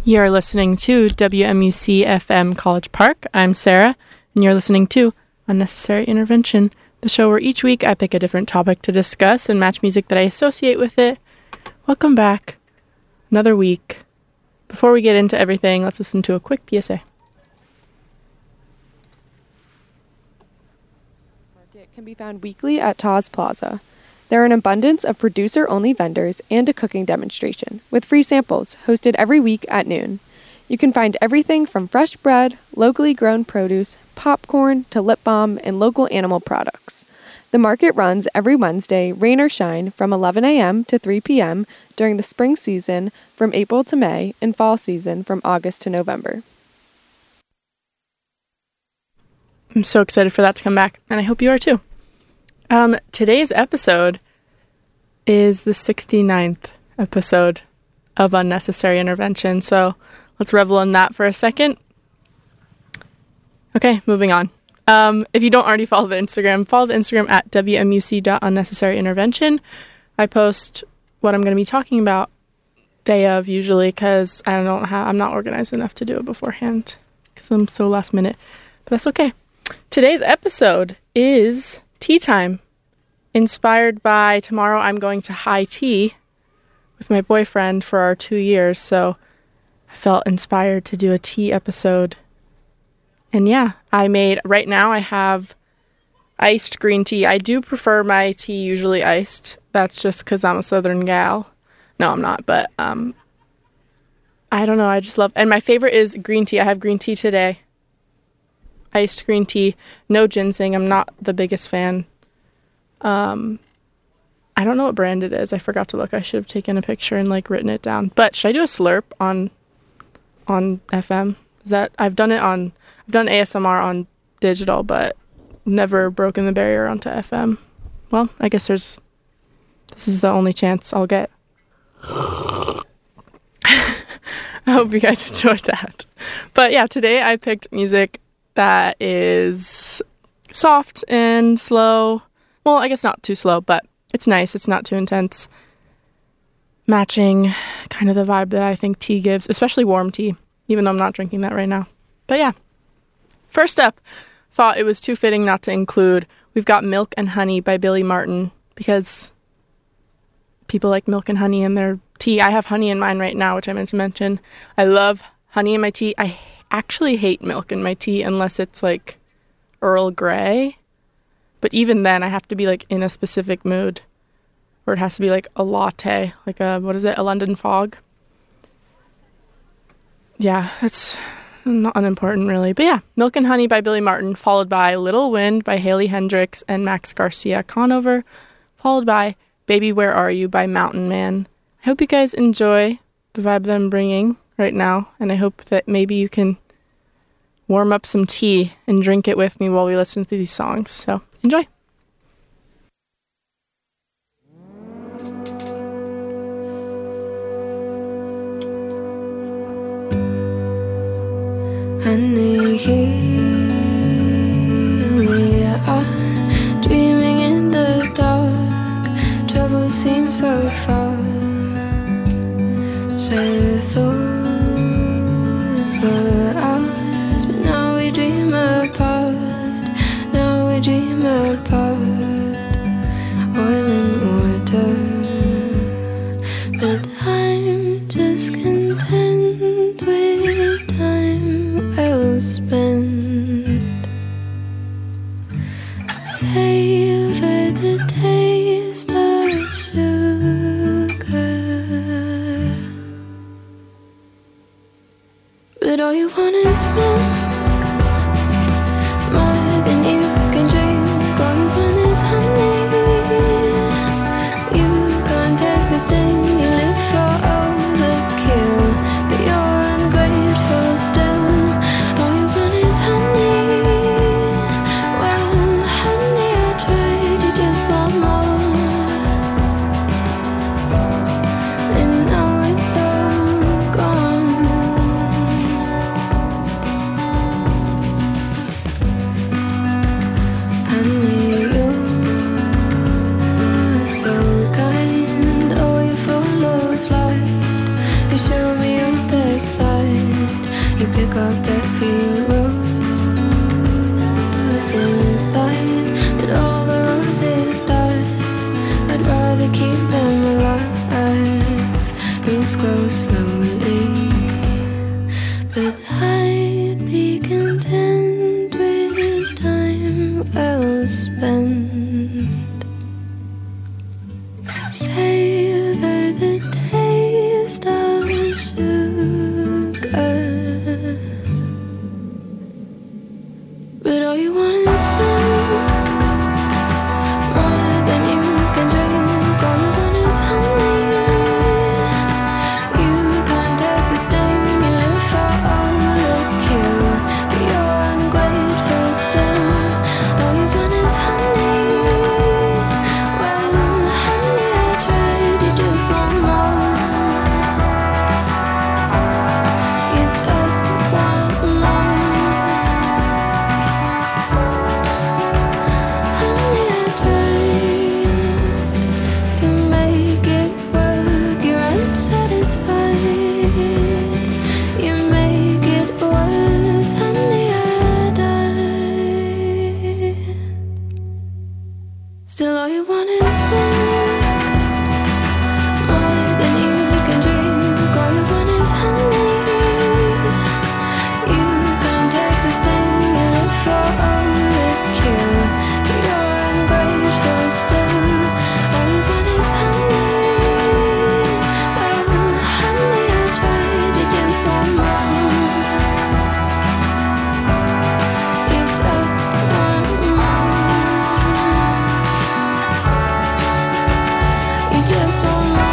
You're listening to WMUC FM College Park. I'm Sarah, and you're listening to Unnecessary Intervention, the show where each week I pick a different topic to discuss and match music that I associate with it. Welcome back. Another week. Before we get into everything, let's listen to a quick PSA. Market can be found weekly at Taz Plaza. There are an abundance of producer-only vendors and a cooking demonstration, with free samples hosted every week at noon. You can find everything from fresh bread, locally grown produce, popcorn, to lip balm, and local animal products. The market runs every Wednesday, rain or shine, from 11 a.m. to 3 p.m. during the spring season from April to May and fall season from August to November. I'm so excited for that to come back, and I hope you are too. Today's episode is the 69th episode of Unnecessary Intervention, so let's revel in that for a second. Okay, moving on. If you don't already follow the Instagram at wmuc.unnecessaryintervention. I post what I'm going to be talking about day of usually because I'm not organized enough to do it beforehand because I'm so last minute, but that's okay. Today's episode is tea time, inspired by tomorrow I'm going to high tea with my boyfriend for our 2 years, so I felt inspired to do a tea episode. And yeah, right now I have iced green tea. I do prefer my tea usually iced. That's just because I'm a southern gal. No, I'm not, but I don't know, I just love, and my favorite is green tea. I have green tea today. Iced green tea, no ginseng. I'm not the biggest fan. I don't know what brand it is. I forgot to look. I should have taken a picture and written it down. But should I do a slurp on FM? I've done ASMR on digital, but never broken the barrier onto FM. Well, I guess this is the only chance I'll get. I hope you guys enjoyed that. But yeah, today I picked music that is soft and slow. Well, I guess not too slow, but it's nice. It's not too intense. Matching kind of the vibe that I think tea gives, especially warm tea, even though I'm not drinking that right now. But yeah. First up, thought it was too fitting not to include We've Got Milk and Honey by Billy Martin, because people like milk and honey in their tea. I have honey in mine right now, which I meant to mention. I love honey in my tea. I actually hate milk in my tea unless it's Earl Grey. But even then, I have to be in a specific mood where it has to be a latte, a London Fog. Yeah, that's not unimportant really. But yeah, Milk and Honey by Billy Martin, followed by Little Wind by Haley Hendricks and Max Garcia Conover, followed by Baby Where Are You by Mountain Man. I hope you guys enjoy the vibe that I'm bringing right now, and I hope that maybe you can warm up some tea and drink it with me while we listen to these songs. So, enjoy! Honey, here we are, dreaming in the dark. Trouble seems so far. Say the thoughts were ours, but now we dream apart. Now we dream apart. Oil and water, but I'm just content with time well spent. Savor the taste of sugar, but all you want is milk, more than you can drink. All you want is honey. You can't take the sting. You live for overkill, but you're ungrateful still. All you want is honey. Well, honey, I tried. You just want more, and now it's all gone. Honey, you're so kind. Oh, you're full of light. You show me your best side. pick up every rose inside, but all the roses die. I'd rather keep them alive. Rings grow slowly, but I'd be content with time well spent. Savor the taste of sugar, but all you want is milk. More than you can drink, all you want is honey. You can't take the sting, you live for all the kill. You're ungrateful still, all you want is honey. Well, honey, I tried, you just want more. You just want more. Honey, I tried to make it work, you're unsatisfied. You make it worse, honey, I died. Still all you want is milk. More than you can drink, all you want is honey. You can't take the sting, you live for all the kill. You're ungrateful still, all you want is honey. Well, honey, I tried, you just want more. You just want more. You just want more.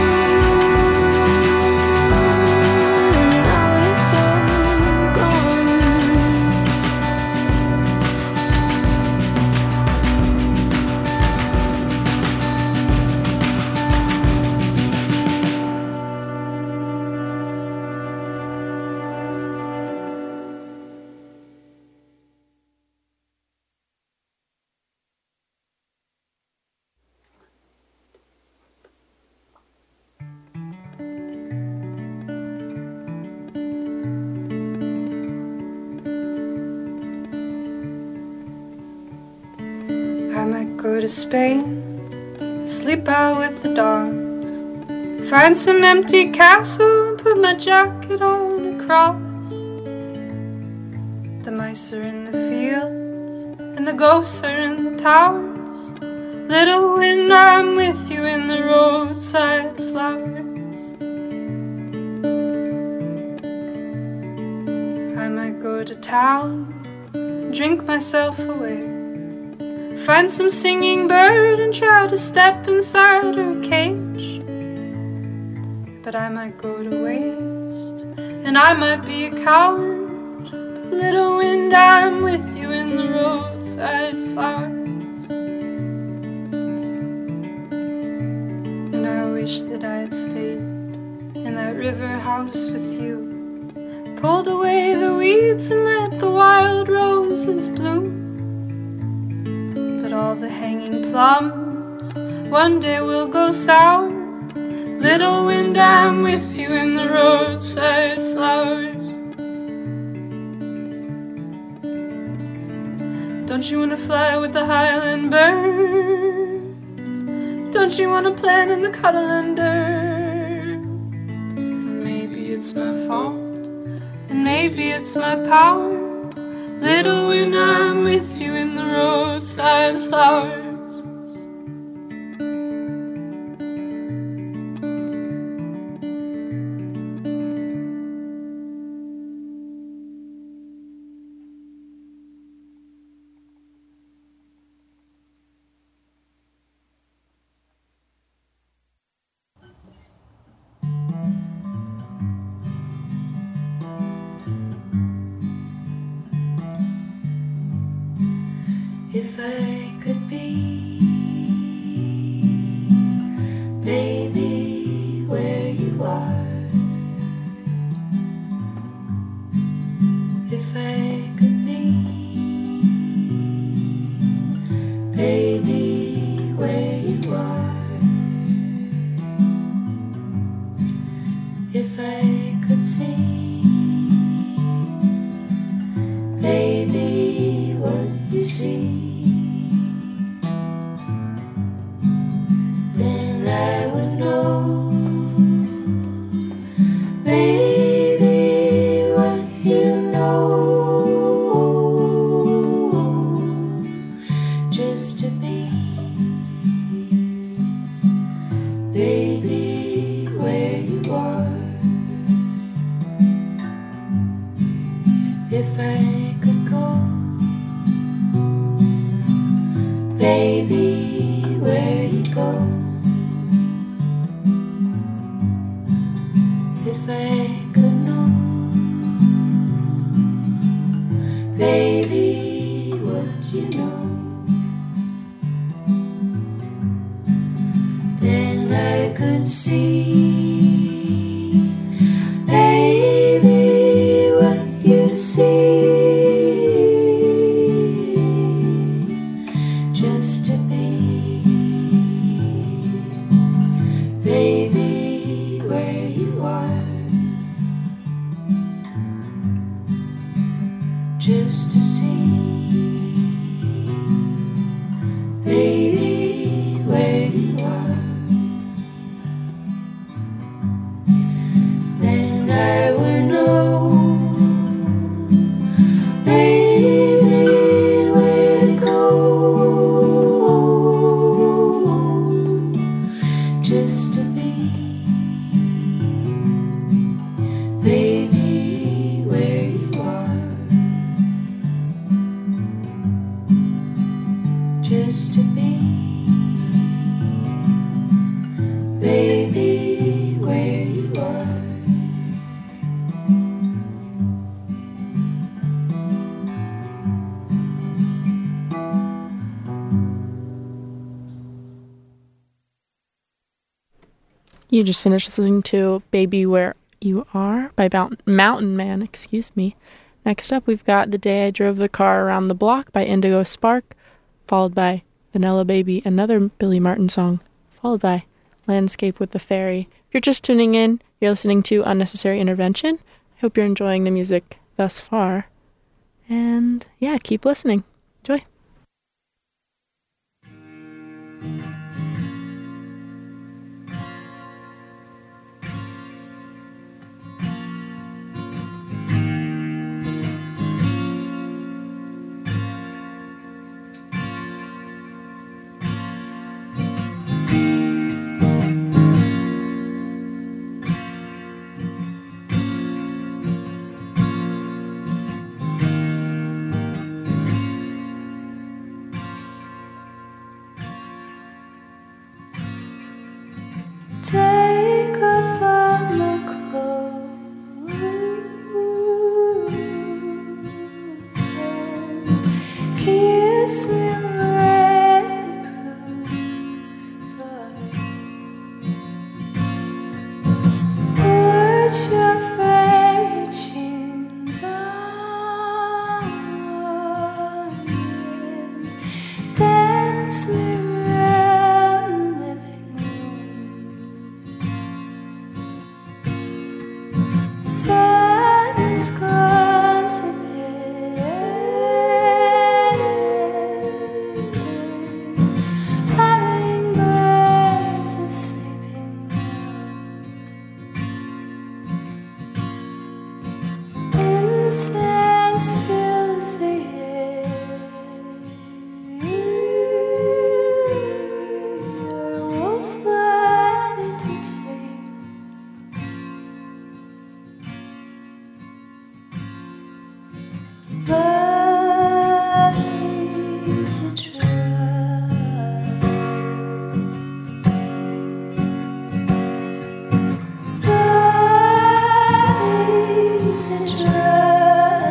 And now it's all gone. I might go to Spain, sleep out with the dogs, find some empty castle and put my jacket on across. The mice are in the fields and the ghosts are in the towers. Little wind, I'm with you in the roadside flowers. I might go to town, drink myself away, find some singing bird and try to step inside her cage. But I might go to waste, and I might be a coward. But little wind, I'm with you in the roadside flowers. And I wish that I had stayed in that river house with you, pulled away the weeds and let the wild roses bloom. But all the hanging plums one day will go sour. Little wind, I'm with you in the roadside flowers. Don't you want to fly with the Highland birds? Don't you want to plan in the cuddle under? Maybe it's my fault, and maybe it's my power. Little wind, I'm with you in the roadside flowers. If I could be, baby, where you are. If I could be, baby, where you are. If I could see Baby, what you know, just to be, baby, where you are. If I could go, baby, where you go. If I could know, baby, what you know, then I could see, baby, what you see, just to be, baby, where you are. Just to see, baby, where you are. Then I would know, baby, where to go. Just to be, baby, where you are. Just to be, baby, where you are. You just finished listening to Baby Where You Are by Mountain Man, excuse me. Next up, we've got The Day I Drove the Car Around the Block by Indigo Spark, followed by Vanilla Baby, another Billy Martin song, followed by Landscape with the Fairy. If you're just tuning in, you're listening to Unnecessary Intervention. I hope you're enjoying the music thus far. And yeah, keep listening. Enjoy. Take off all my clothes and kiss me where the bruises are. Put your favorite jeans on and dance me around the living room. Sun is gone to bed. Hummingbirds are sleeping now. Incense fills the air. Your wolf lies at the table. Love is a drug. Love is a drug.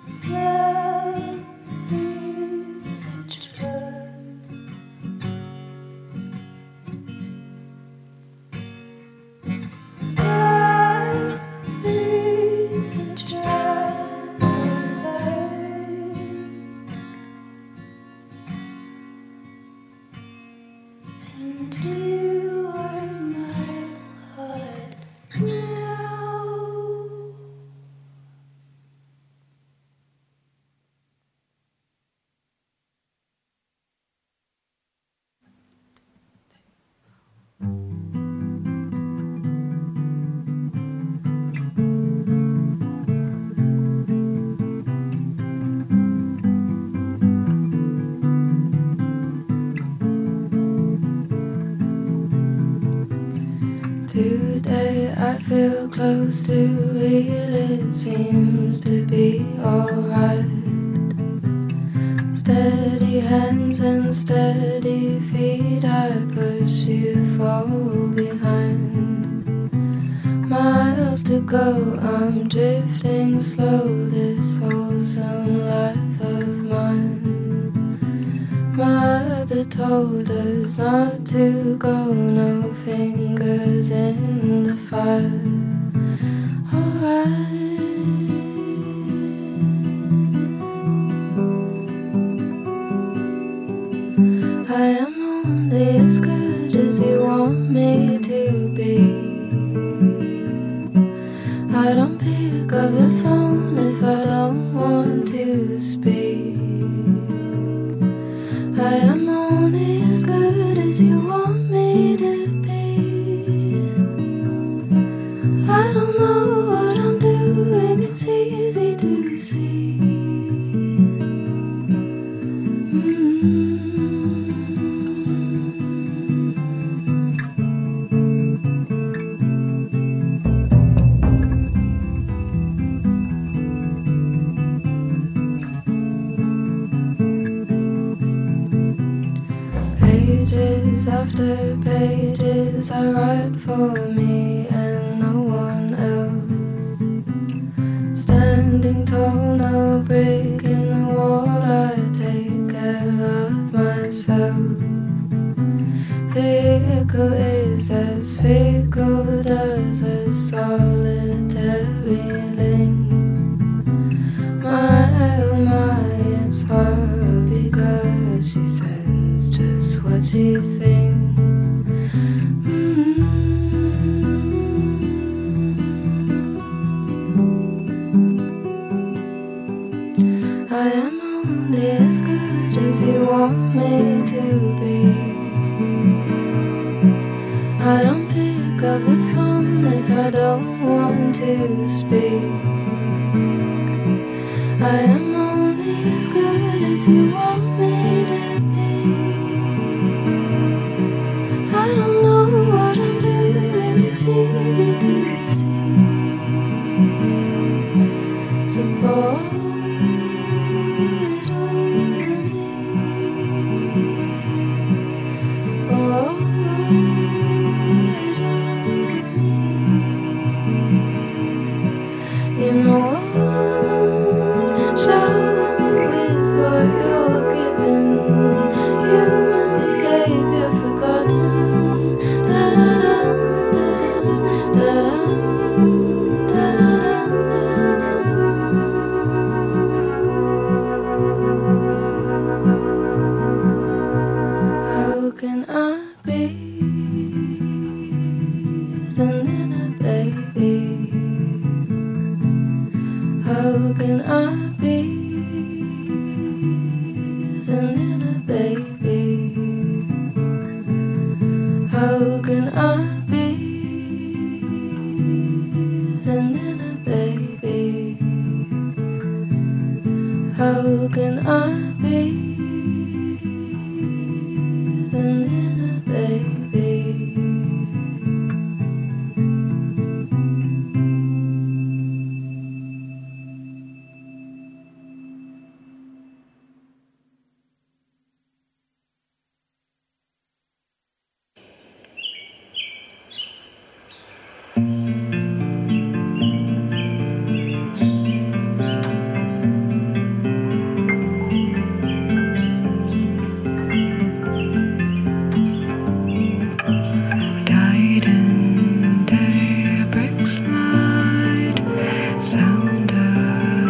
Love is such love. Love is such love. And you are my blood now. Today I feel close to real, it seems to be alright. Steady hands and steady feet, I push you fall behind. Miles to go, I'm drifting slow, this wholesome life of mine. Mother told us not to go, no fingers in the fire. Alright. I am only as good as you want me to be. I don't pick up the phone if I don't want to speak. I am only as good as you want me to be. I don't know what I'm doing, it's easy to see. Pages after pages I write for me and no one else. Standing tall, no break in the wall, I take care of myself. Fickle is as fickle, does as solitary links. My, oh my, it's hard because she says just what she thinks. I am only as good as you want me to be. I don't pick up the phone if I don't want to speak. I am only as good as you want me to be. I don't know what I'm doing, it's easy to see. So pour it over me. Pour it over me. You know what? Shower me with what you're giving. Human behavior forgotten. Da da da da da da da da da. How can I be vanilla, baby? How can I be vanilla, baby? How can I be vanilla, baby? How can I be vanilla, baby?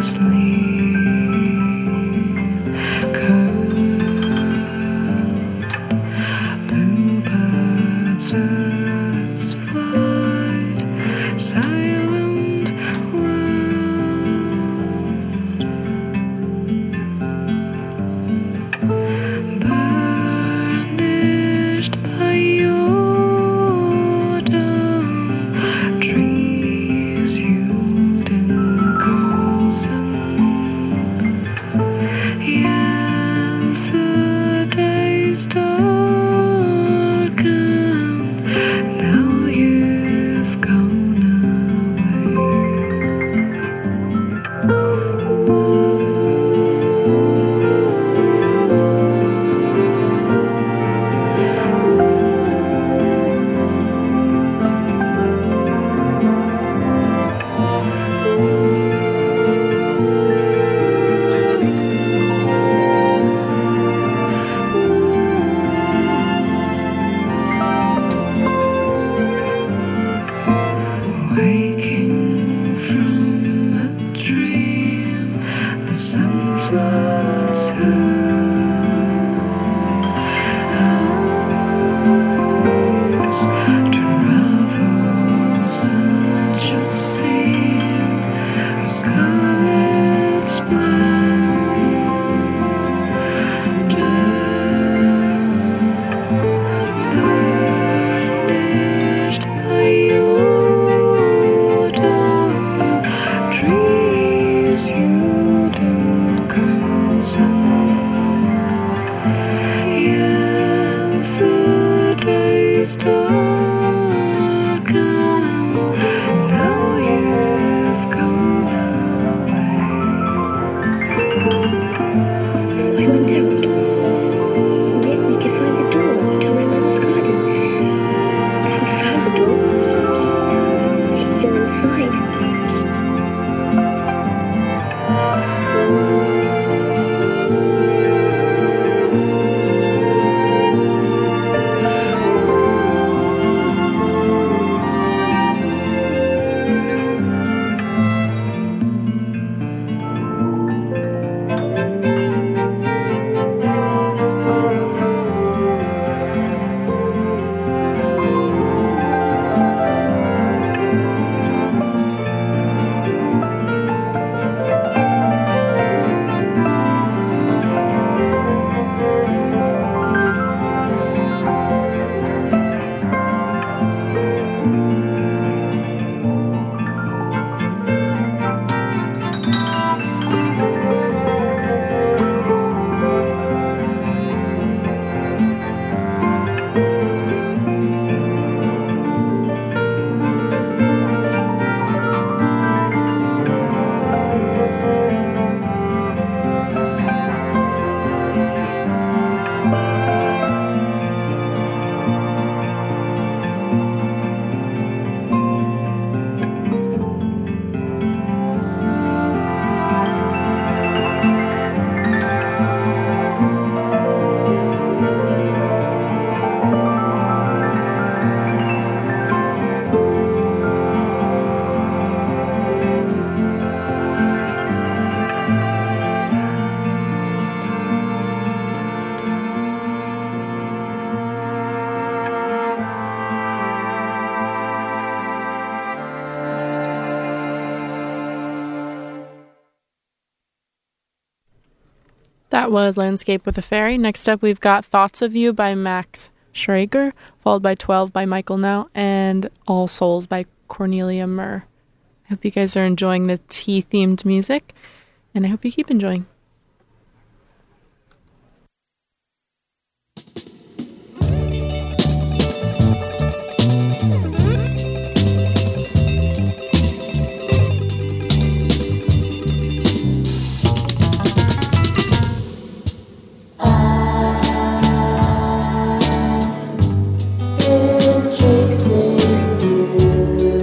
That was Landscape with a Fairy. Next up, we've got Thoughts of You by Max Schrager, followed by 12 by Michael Now, and All Souls by Cornelia Murr. I hope you guys are enjoying the tea-themed music, and I hope you keep enjoying.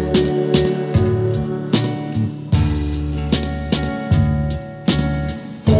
Chasing you.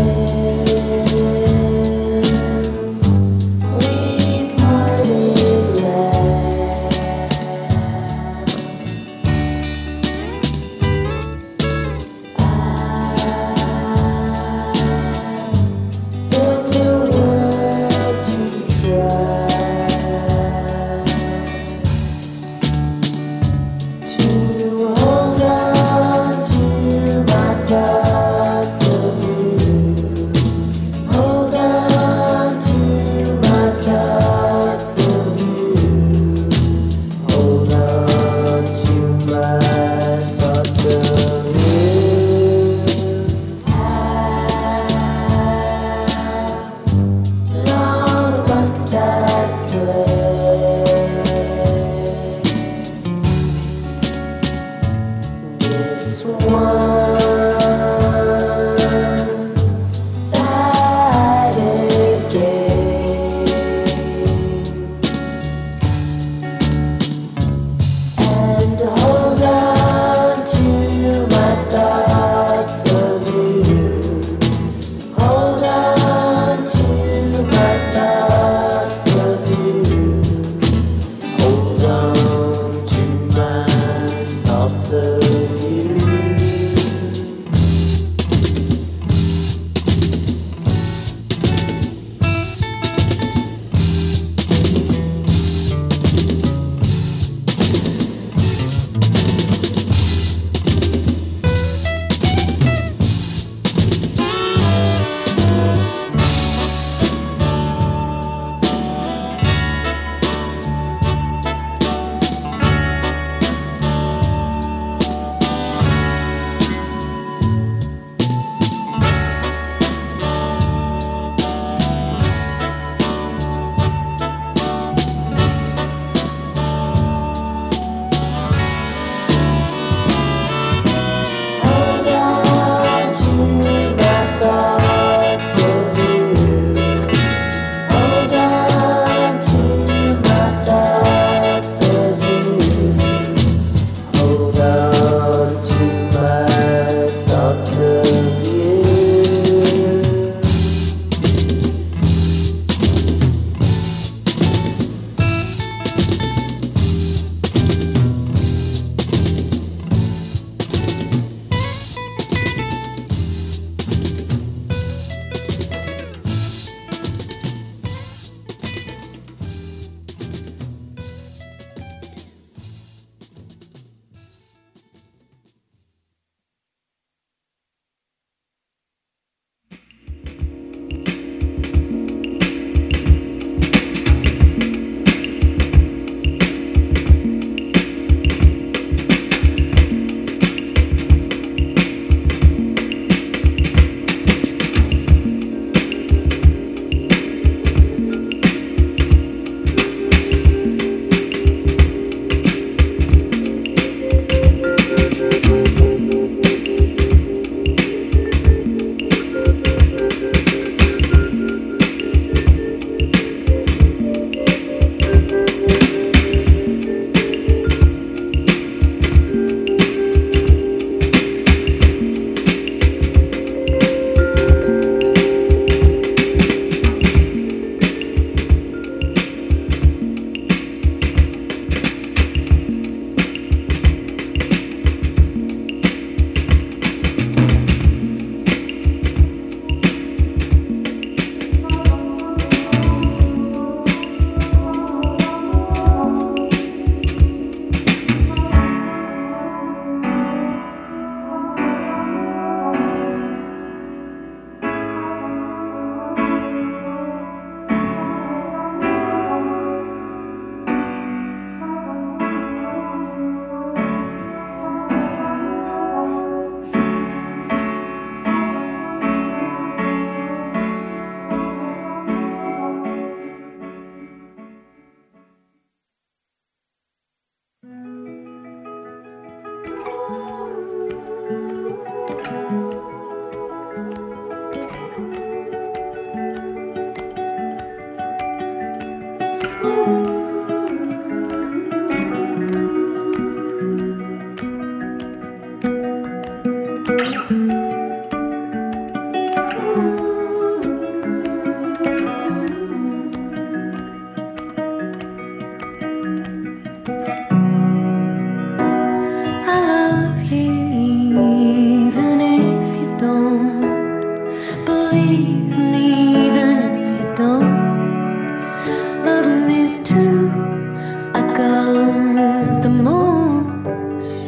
I love you even if you don't believe me, even if you don't love me too. I got the most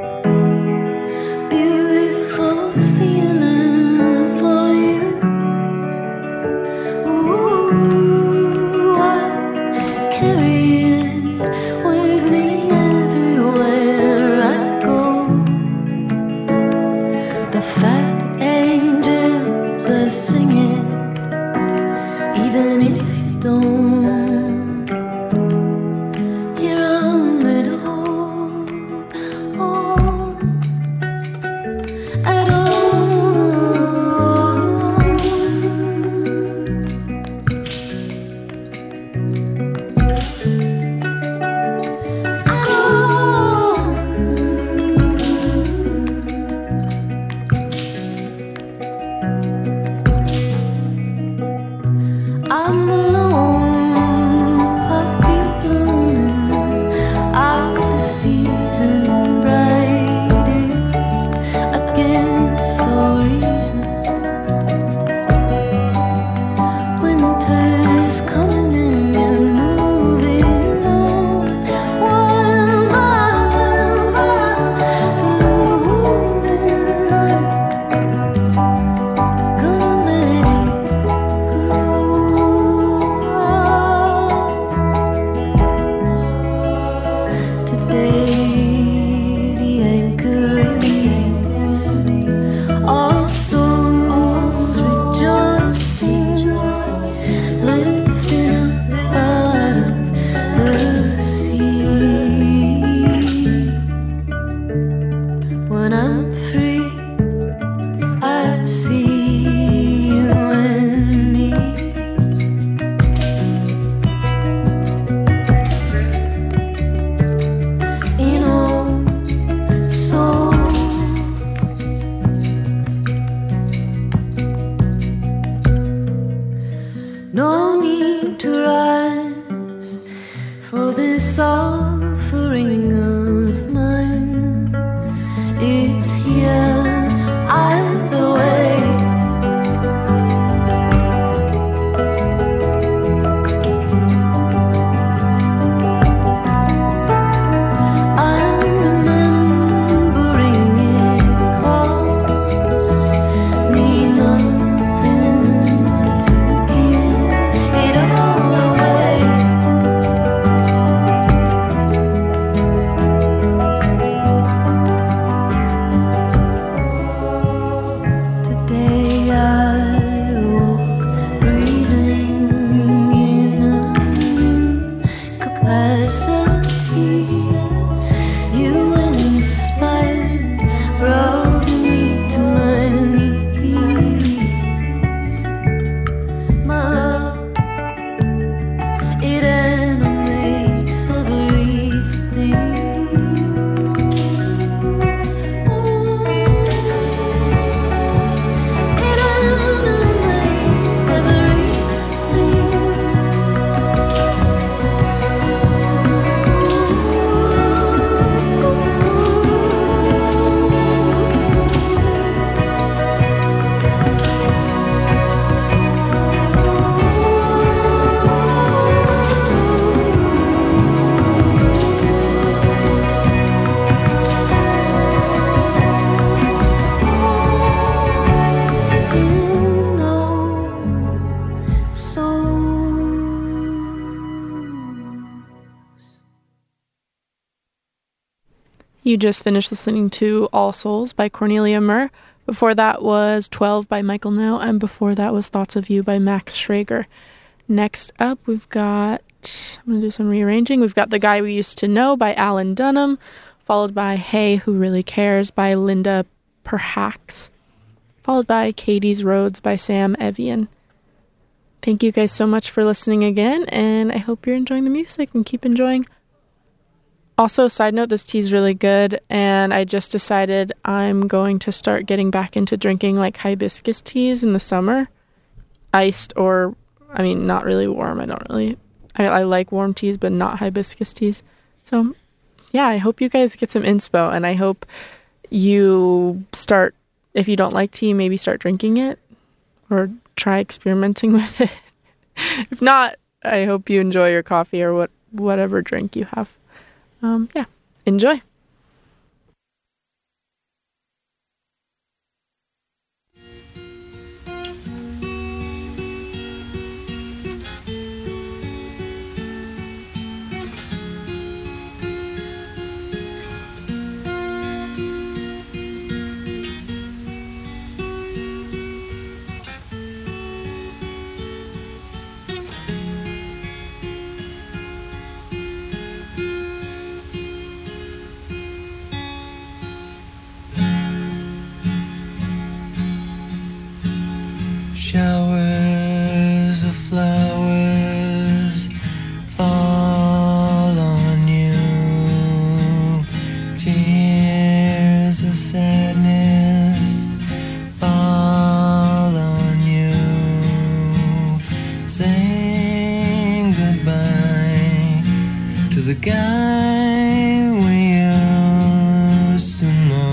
beautiful feeling for you. Ooh, I carry it with me everywhere I go. The fat angels are singing, even if you don't. Here amid all at all. I'm alone, puppy blooming, out of season, brightest against all reason. Winter's coming and you're moving on, while my heart's bloom in the night. Gonna let it grow. Today the anchor is all souls rejoicing, lifting up out of the sea. When I'm free, I see you and me. In all souls, no need to rise for this offering of mine. It's here either way. I'm remembering it costs me nothing to give it all away. Today I woke breathing in a new capacity. You inspired, brought me to my knees. My love, it animates everything. It animates You just finished listening to All Souls by Cornelia Murr. Before that was 12 by Michael Nell, and before that was Thoughts of You by Max Schrager. Next up, we've got, I'm going to do some rearranging. We've got The Guy We Used to Know by Alan Dunham, followed by Hey, Who Really Cares by Linda Perhacs, followed by Katie's Roads by Sam Evian. Thank you guys so much for listening again, and I hope you're enjoying the music and keep enjoying Also, side note, this tea is really good, and I just decided I'm going to start getting back into drinking like hibiscus teas in the summer. Iced or, not really warm. I like warm teas, but not hibiscus teas. So, yeah, I hope you guys get some inspo, and I hope you start, if you don't like tea, maybe start drinking it or try experimenting with it. If not, I hope you enjoy your coffee or whatever drink you have. Enjoy. Showers of flowers fall on you. Tears of sadness fall on you. Saying goodbye to the guy we used to know.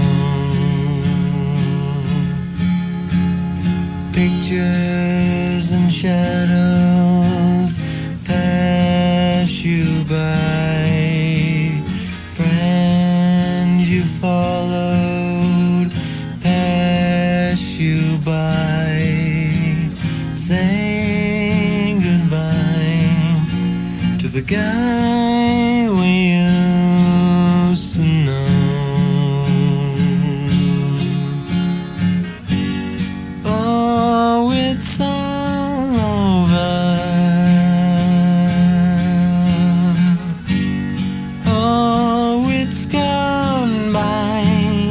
Pictures and shadows pass you by. Friend you followed pass you by. Saying goodbye to the guy we used to know. It's all over. Oh, it's gone by.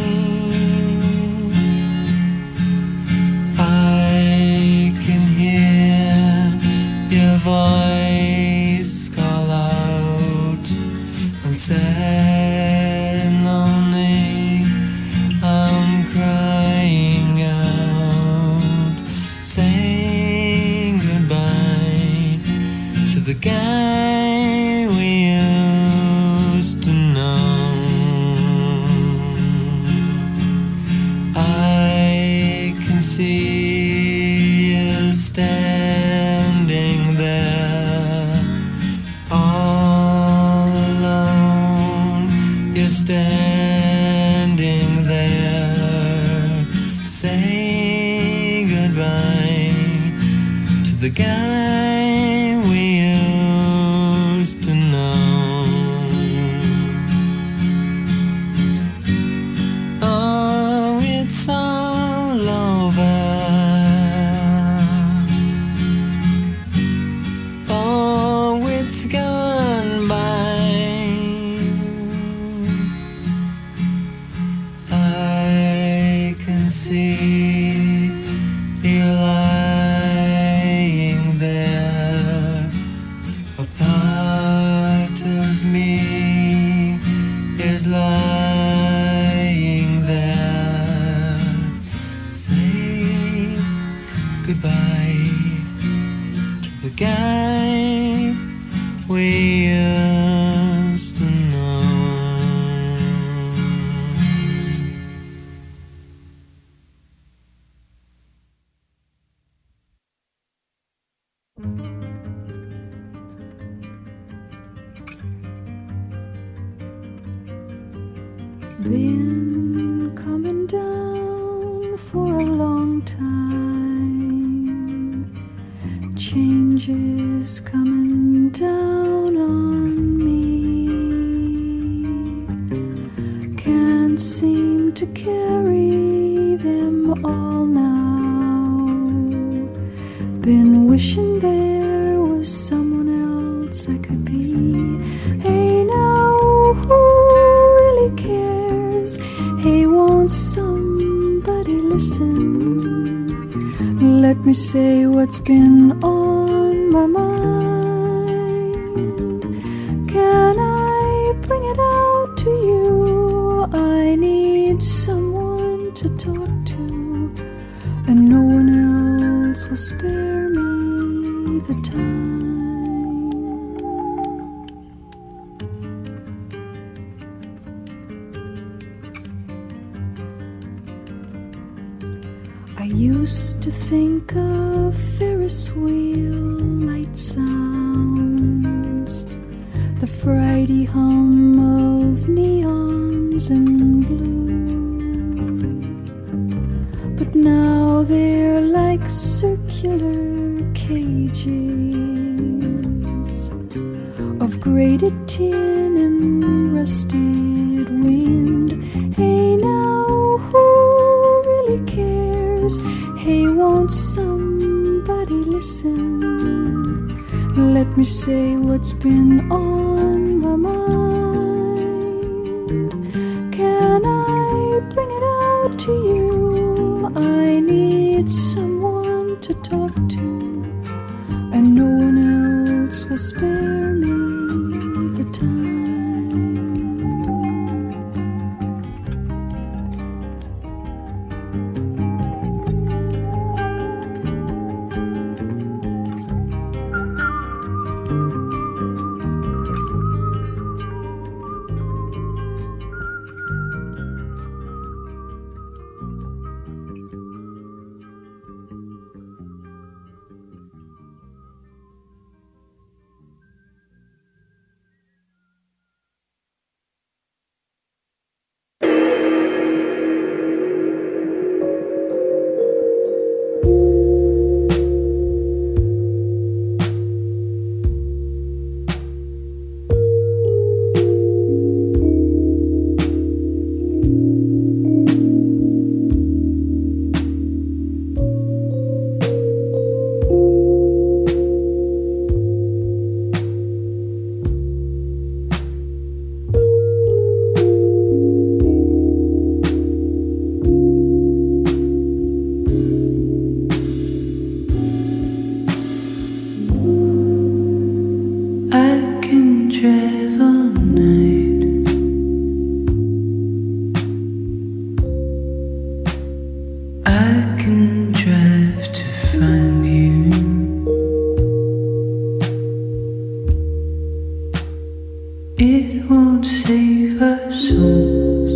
I can hear your voice call out. I'm sad and lonely. I'm crying out. Saying goodbye to the guy we used to know. I can see you standing there all alone. You're standing there saying goodbye to the guy we used to know. Oh, it's all over. Oh, it's gone by. I can see you lying there. A part of me is lying there. Saying goodbye to the guy we used to know. Been coming down for a long time. Changes coming down on me. Can't seem to carry them all now. Been wishing there was someone else I could be. Hey now, who really cares? Hey, won't somebody listen? Let me say what's been on my mind. Can I bring it out? no one else will spare me the time. I used to think of Ferris wheel light sounds, the Friday hum of neons in blue. But now they're like circular cages of grated tin and rusted wind. Hey, now who really cares? Hey, won't somebody listen? Let me say what's been on my mind. Can I bring it out to you? I need someone to talk to, and no one else will spare me the time. It won't save our souls.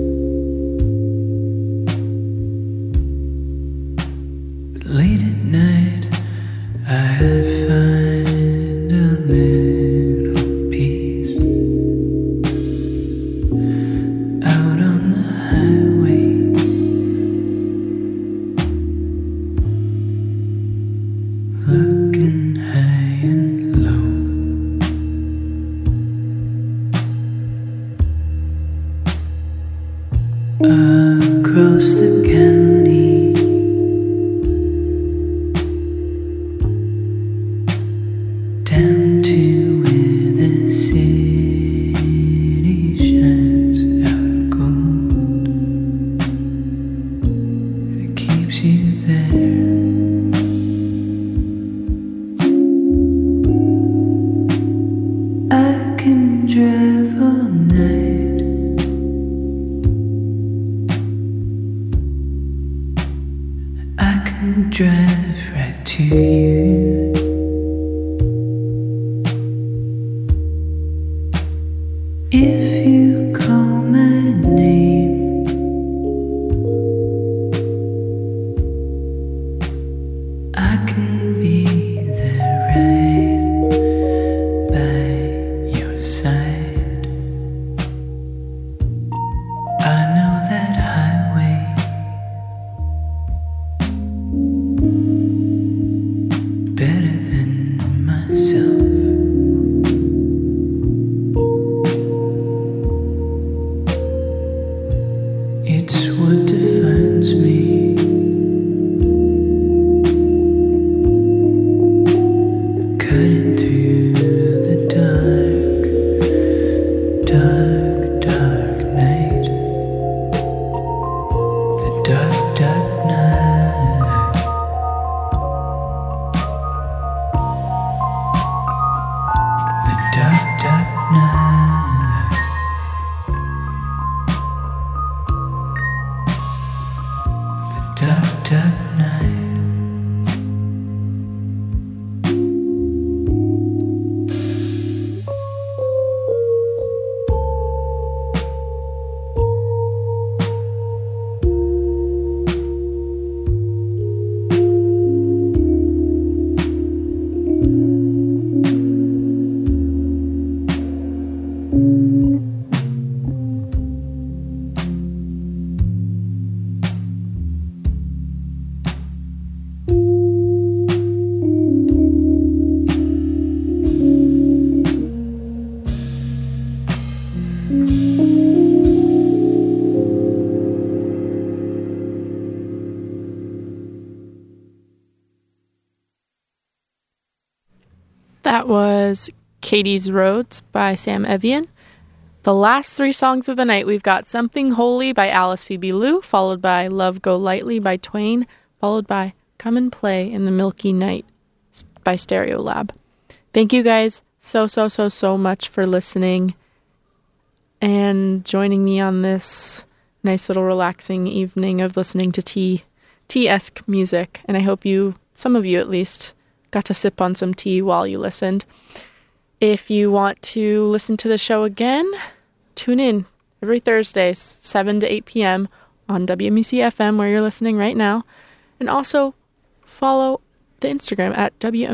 But late at night, I'll find a little peace out on the highway. Looking high and low. Across the county, down to where the city shines out gold. It keeps you there. I can drive all night. I can drive right to you. If you call my name, I can be there right by your side. I know that highway better than myself. It's what defines me. That was Katie's Roads by Sam Evian. The last 3 songs of the night, we've got Something Holy by Alice Phoebe Lou, followed by Love Go Lightly by Twain, followed by Come and Play in the Milky Night by Stereolab. Thank you guys so much for listening and joining me on this nice little relaxing evening of listening to tea-esque music. And I hope you, some of you at least, got to sip on some tea while you listened. If you want to listen to the show again, tune in every Thursday, 7 to 8 p.m. on WMUC FM, where you're listening right now. And also follow the Instagram at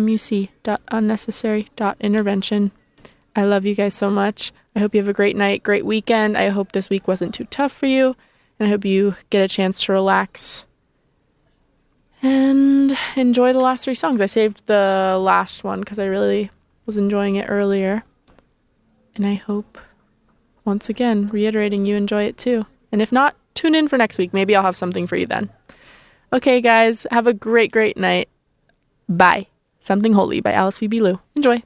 wmuc.unnecessary.intervention. I love you guys so much. I hope you have a great night, great weekend. I hope this week wasn't too tough for you. And I hope you get a chance to relax and enjoy the last 3 songs. I saved the last one because I really was enjoying it earlier. And I hope, once again, reiterating, you enjoy it too. And if not, tune in for next week. Maybe I'll have something for you then. Okay, guys, have a great, great night. Bye. Something Holy by Alice Phoebe Lou. Enjoy.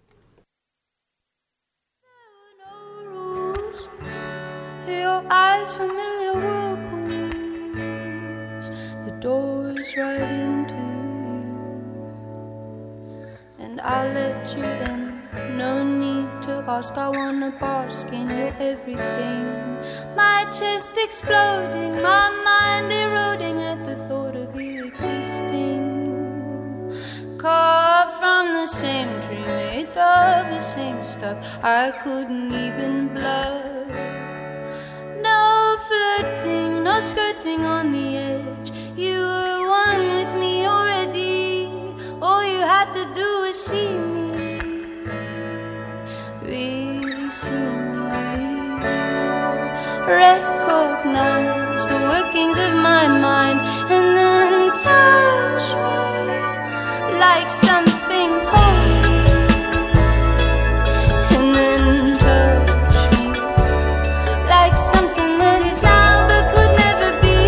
Your eyes familiar whirlpools, the door's right into you, and I'll let you in. No need to ask, I wanna bask in your everything. My chest exploding, my mind eroding at the thought of you existing. Carved from the same tree, made of the same stuff, I couldn't even bluff. No flirting, no skirting on the edge. You were one with me already. All you had to do was see me, really see me. Recognize the workings of my mind and then touch me like something holy, and then touch me like something that is now but could never be.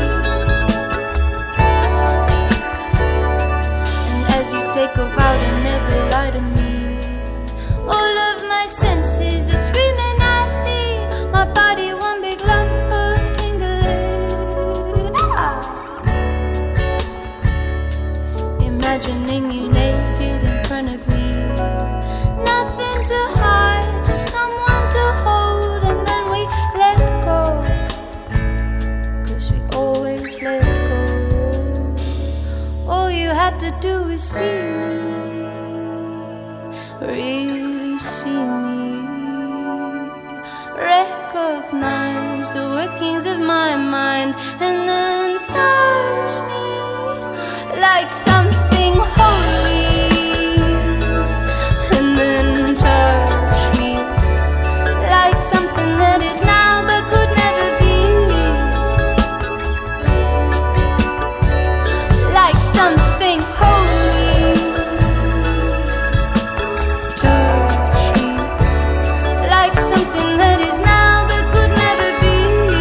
And as you take a vow to never lie to me, all of my senses are screaming at me, my body one big lump of tingling. Imagining you naked in front of me, nothing to hide, just someone to hold, and then we let go, 'cause we always let go. All you had to do is see me, really see me. Recognize the workings of my mind and then touch me like something holy, and then touch me like something that is now but could never be. Like something holy, touch me like something that is now but could never be.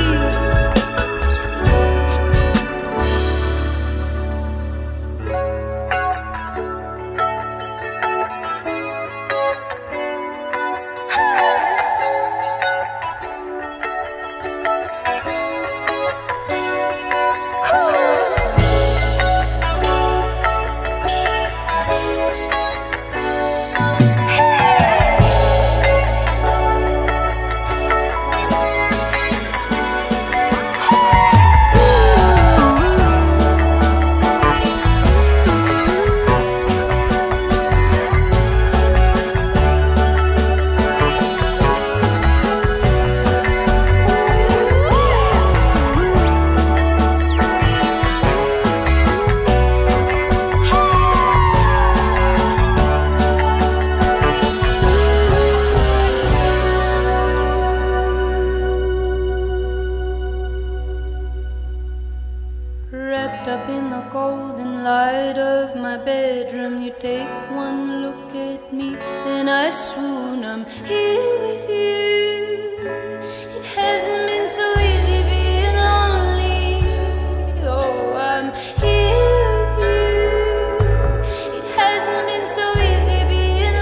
Wrapped up in the golden light of my bedroom, you take one look at me and I swoon. I'm here with you. It hasn't been so easy being lonely. Oh, I'm here with you. It hasn't been so easy being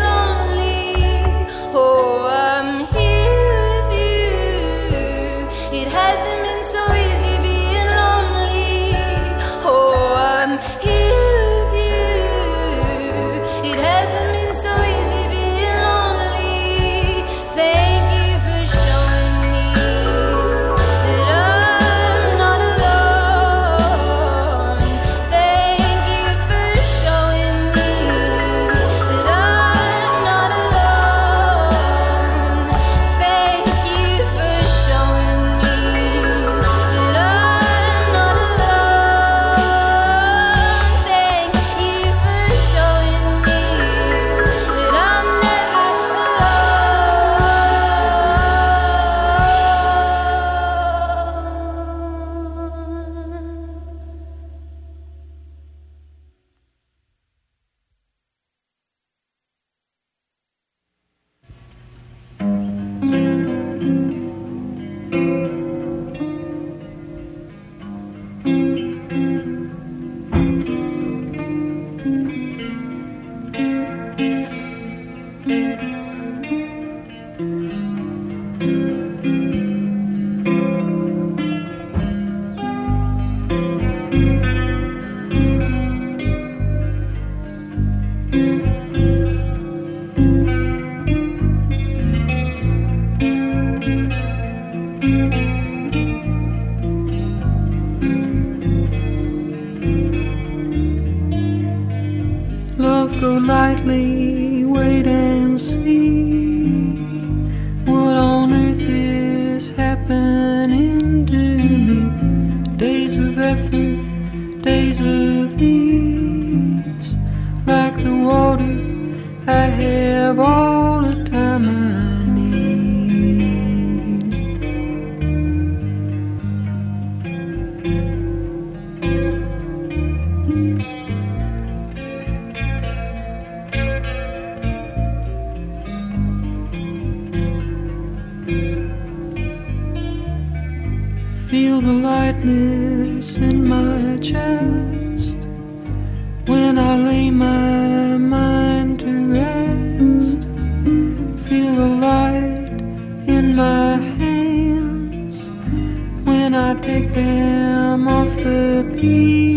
go lightly, wait and see what on earth is happening to me. Days of effort, days of ease, like the water, I have all the time I need. Feel the lightness in my chest when I lay my mind to rest. Feel the light in my hands when I take them off the piano.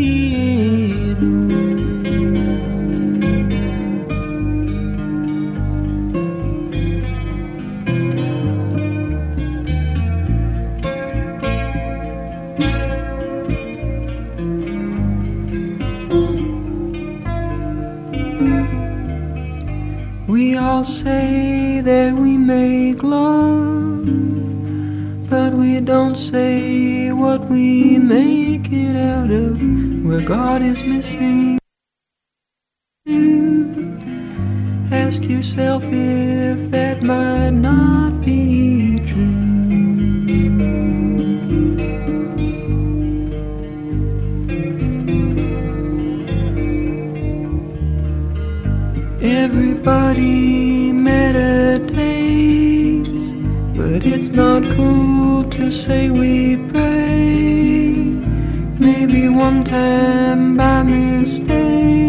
We all say that we make love, but we don't say what we make it out of. Where God is missing, ask yourself if that might not be true. Everybody meditates, but it's not cool to say we pray. Maybe one time by mistake.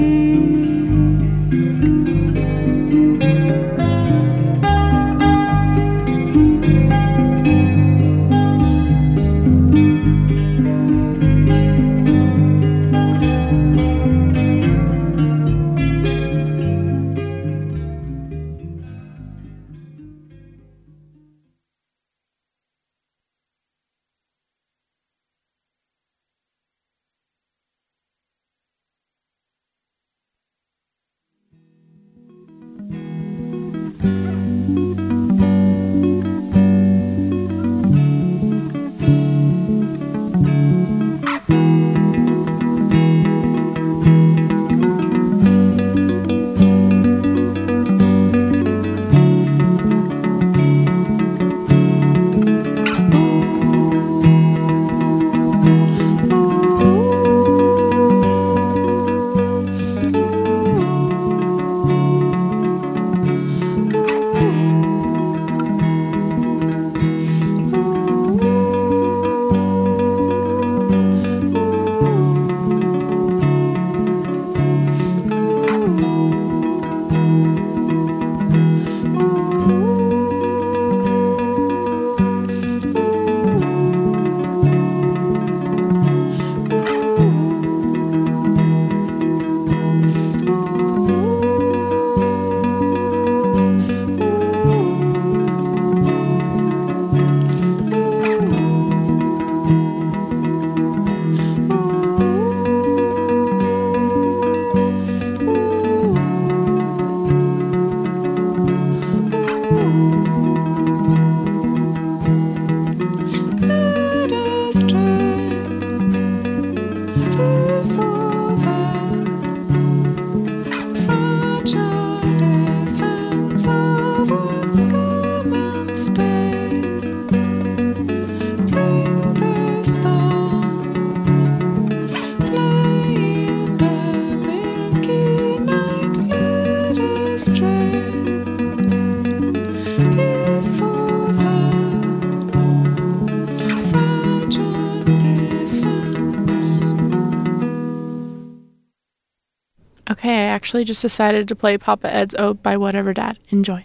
Okay, I actually just decided to play Papa Ed's Ode by Whatever Dad. Enjoy.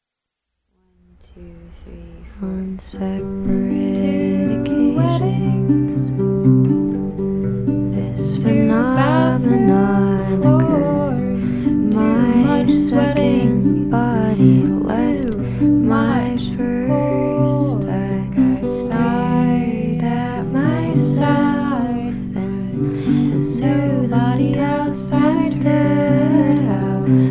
1, 2, 3, 4. On separate occasions, this phenomenon occurs. My second body left my first. I stared at myself and so the outside stood out.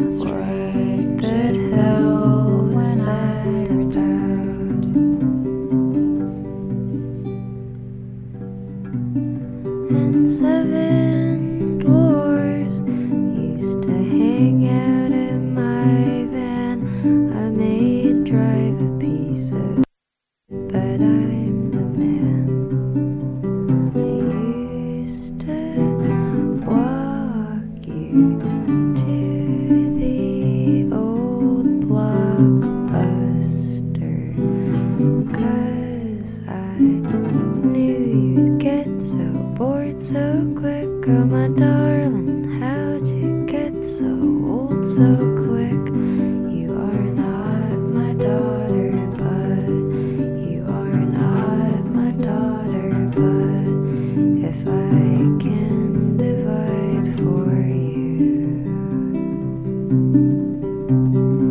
to the old blockbuster, 'cause I knew you'd get so bored so quick. Oh my darling, how'd you get so old so quick? You are not my daughter, but you are not my daughter, but if I can divide for you.